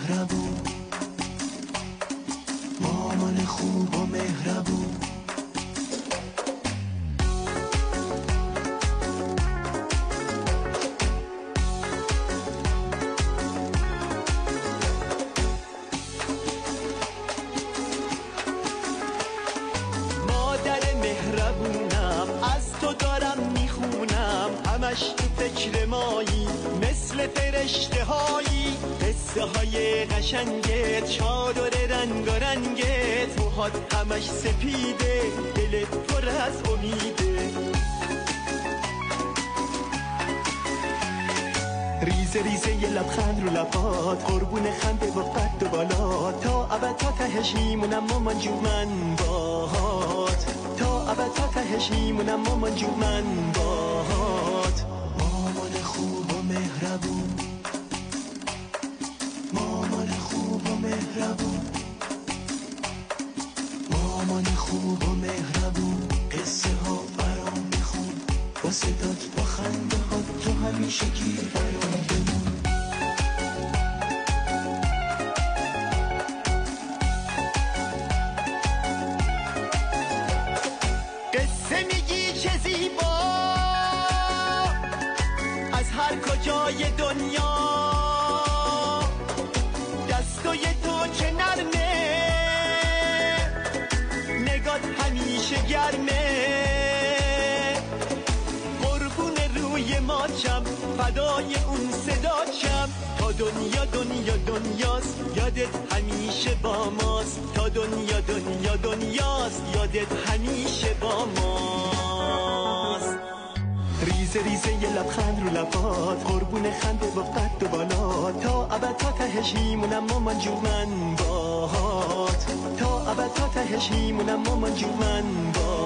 مهربون، مامان خوب و مهربون. مهربونم از تو دارم میخونم، همش تو فکر مایی مثل فرشته هایی. قصه های قشنگت، چادر رنگارنگت، موهات همش سپیده، دلت پر از امیده. ریزه ریزه یه لبخند رو لبات، قربون خنده و قد و بالا. تا ابد تا تهش میمونم مامان جون من باهات، تا ابد تا تهش میمونم مامان جون من باهات. مامان خوب و مهربون، مامان خوب و مهربون، مامان خوب و مهربون. قصه ها برام میخون، با صدات با خنده ها تو همیشه گیر برام بمون. قصه میگی چه زیبا از هر کجای دنیا، دستای تو چه نرمه، نگات همیشه گرمه. قربون روی ماچم، فدای اون صداچم. تا دنیا دنیا دنیاست، یادت همیشه با ماست. تا دنیا دنیا دنیاست، یادت همیشه با ماست. ریزه ریزه یه لبخند رو لبات، قربون خنده و قد و بالا. تا ابد تا تهش میمونم مامان جون من باهات، تا ابد تا تهش میمونم مامان جون من باهات.